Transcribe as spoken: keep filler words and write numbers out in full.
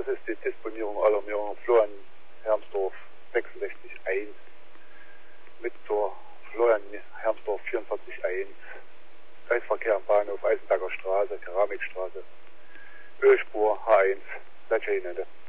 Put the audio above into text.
Das ist die Disponierung Alarmierung Florian Hermsdorf sechsundsechzig eins mit zur Florian Hermsdorf vierundvierzig eins. Kreisverkehr am Bahnhof Eisenberger Straße, Keramikstraße, Ölspur H eins, Latscheinette.